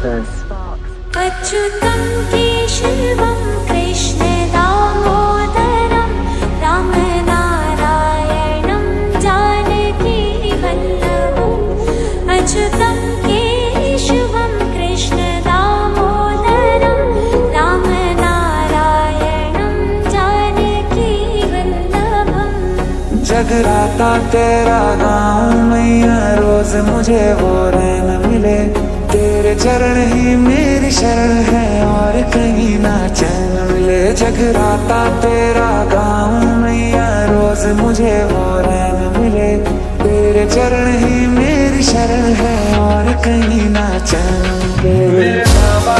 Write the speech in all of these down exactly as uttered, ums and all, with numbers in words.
अच्युतं केशवं कृष्ण दामोदरं रामनारायणं जानकी वल्लभम्। अच्युतं केशवं कृष्ण दामोदरं रामनारायणं जानकी वल्लभम्। जगराता तेरा नाम मैया, रोज मुझे वो रैन मिले। तेरे चरण ही मेरी शरण है और कहीं ना चैन मिले। जगराता तेरा गाँव मैया, रोज मुझे वो रैन मिले। तेरे चरण ही मेरी शरण है और कहीं ना चैन मिले। बाबा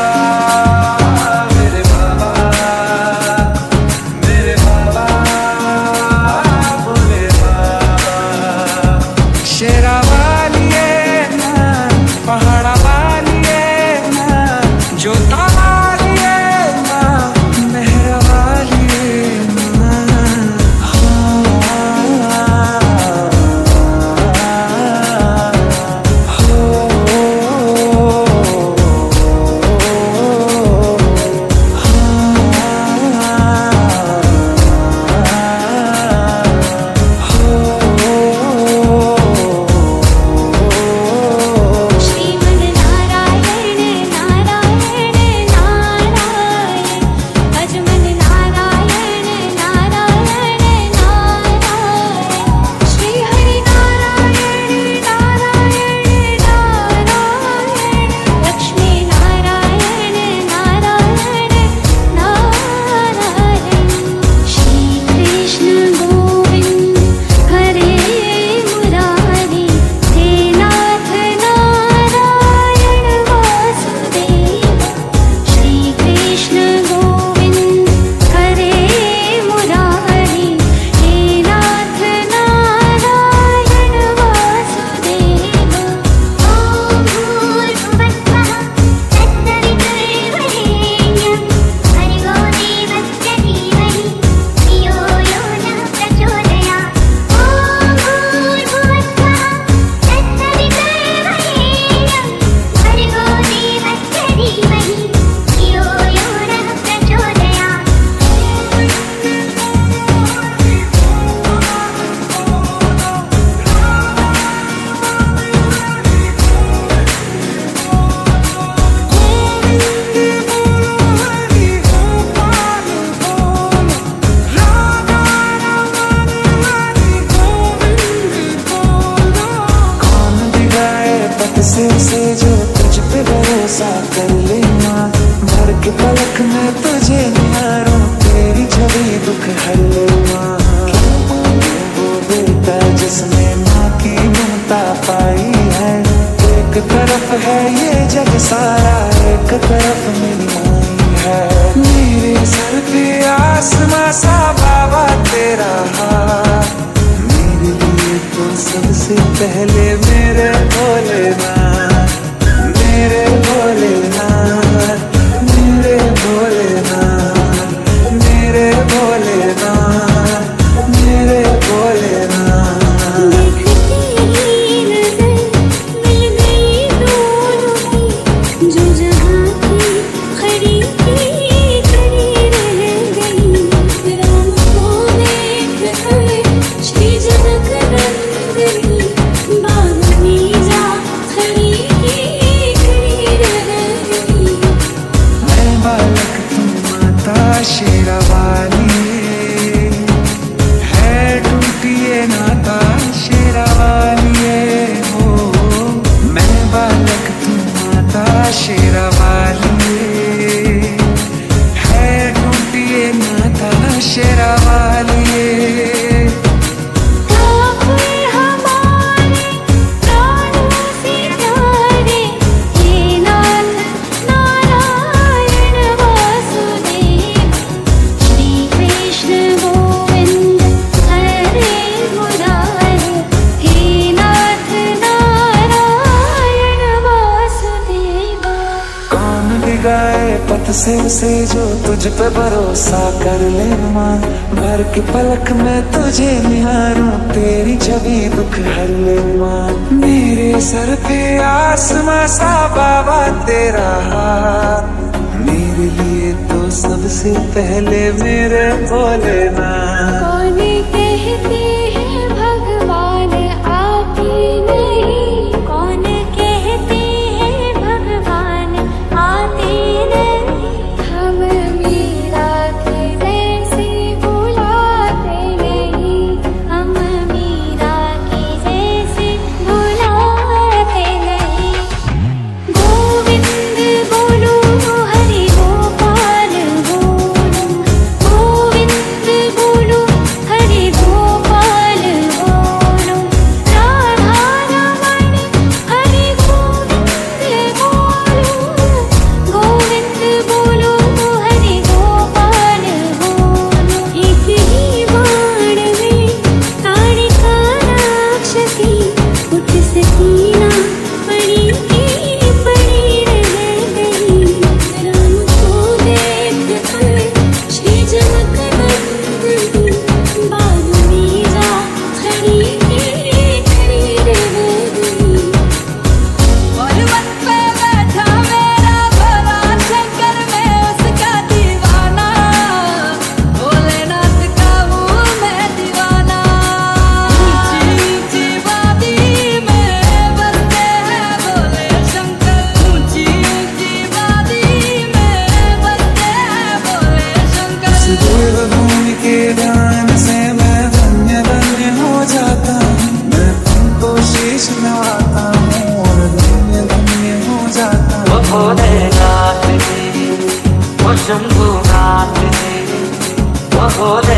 से जो तुझ पे भरोसा कर लेना। भर के पलक में तुझे निहारूं, तेरी छवि दुख हर लेना। वो बेटा जिसने माँ की ममता पाई है। एक तरफ है ये जग सारा, एक तरफ मेरी माई है। मेरे सर पे आसमां सा बाबा तेरा हाथ, मेरे लिए तो सबसे पहले मेरे भोलेनाथ, मेरे भोलेनाथ, मेरे भोलेनाथ, मेरे भोलेनाथ, मेरे भोलेनाथ। देखती ही नजर मिल गई दोनों की, जो जहाँ की खड़ी थी खड़ी रह गई। राम को देख कर श्री जनक नंदनी, बागनी जा खड़ी थी खड़ी रह गई। मैं बालक तुम माता शेरावाली, है टूटी ये नाता शेरावाली हो। मैं बालक तुम माता शेरावाली, है टूटी ये नाता शेरावाली। पथ से उसे जो तुझ पे भरोसा कर ले माँ। भर के पलक में तुझे निहारूं, तेरी छवि दुख हर ले माँ। मेरे सर पे आसमां सा बाबा तेरा हाथ, मेरे लिए तो सबसे पहले मेरे भोलेनाथ। कौन कहते हैं भगवान आप ही नहीं, कौन कहते हैं भगवान आते नहीं, हम मीरा के जैसे बुलाते नहीं, हम मीरा के जैसे बुलाते नहीं। गोविंद बोलो हरि गोपाल बोलो, गोविंद बोलो हरि गोपाल बोलो, राधा रमण हरि गोविंद बोलो, गोविंद बोलो हरि गोपाल बोलो। एक ही बाण में ताड़िका राक्षसी, उठ सकीना पड़ी की पड़ी रह गई। राम को देख कर श्री जनक नंदनी, बाग मीरा खड़ी की खड़ी रह गई। पर्वत पे बैठा मेरा भोला शंकर, मैं उसका दीवाना, भोलेनाथ का हूँ मैं दीवाना। ऊंची ऊंची वादी में बसते हैं भोले शंकर, ऊंची ऊंची वादी में बसते हैं भोले शंकर। सुदेव भूमि के ध्यान से मैं धन्य धन्य हो जाता हूँ, मैं तुमको शीश नवाता हूँ और धन्य धन्य हो जाता हूँ। वो भोलेनाथ जी, वो शंभुनाथ जी, वो भोले